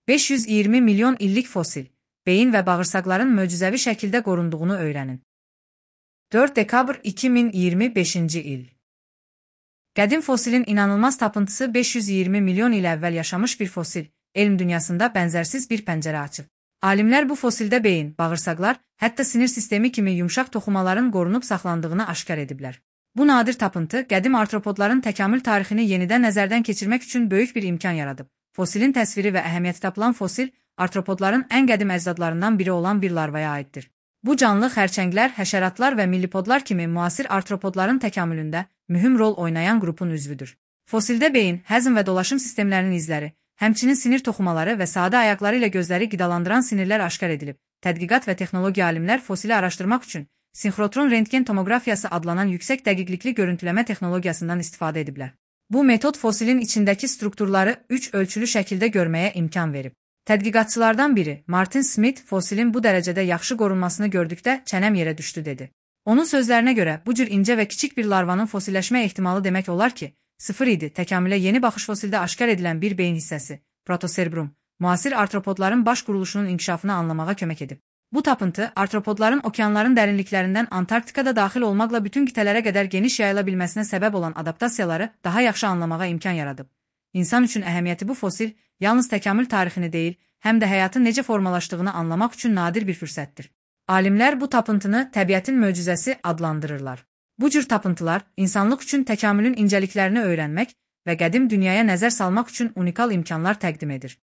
520 milyon illik fosil, beyin və bağırsaqların möcüzəvi şəkildə qorunduğunu öyrənin. 4 dekabr 2025-ci il. Qədim fosilin inanılmaz tapıntısı 520 milyon il əvvəl yaşamış bir fosil, elm dünyasında bənzərsiz bir pəncərə açıb. Alimlər bu fosildə beyin, bağırsaqlar, hətta sinir sistemi kimi yumşaq toxumaların qorunub saxlandığını aşkar ediblər. Bu nadir tapıntı, qədim artropodların təkamül tarixini yenidən nəzərdən keçirmək üçün böyük bir imkan yaradıb. Fosilin təsviri və əhəmiyyəti tapılan fosil, artropodların ən qədim əcdadlarından biri olan bir larvaya aiddir. Bu canlı xərçənglər, həşəratlar və millipodlar kimi müasir artropodların təkamülündə mühüm rol oynayan qrupun üzvüdür. Fosildə beyin, həzm və dolaşım sistemlərinin izləri, həmçinin sinir toxumaları və sadə ayaqları ilə gözləri qidalandıran sinirlər aşkar edilib. Tədqiqat və texnologiya alimlər fosili araşdırmaq üçün sinxrotron rentgen tomografiyası adlanan yüksək dəqiqlikli görüntüləmə texnologiyasından istifadə ediblər. Bu metod fosilin içindəki strukturları 3 ölçülü şəkildə görməyə imkan verib. Tədqiqatçılardan biri, Martin Smith, fosilin bu dərəcədə yaxşı qorunmasını gördükdə çənəm yerə düşdü dedi. Onun sözlərinə görə, bu cür incə və kiçik bir larvanın fosilləşmə ehtimalı demək olar ki, sıfır idi. Təkamülə yeni baxış fosildə aşkar edilən bir beyin hissəsi, protoserbrum, müasir artropodların baş quruluşunun inkişafını anlamağa kömək edib. Bu tapıntı, artropodların okeanların dərinliklərindən Antarktikada daxil olmaqla bütün qitələrə qədər geniş yayıla bilməsinə səbəb olan adaptasiyaları daha yaxşı anlamağa imkan yaradıb. İnsan üçün əhəmiyyəti bu fosil, yalnız təkamül tarixini deyil, həm də həyatın necə formalaşdığını anlamaq üçün nadir bir fürsətdir. Alimlər bu tapıntını təbiətin möcüzəsi adlandırırlar. Bu cür tapıntılar, insanlıq üçün təkamülün incəliklərini öyrənmək və qədim dünyaya nəzər salmaq üçün unikal imkanlar təqdim edir.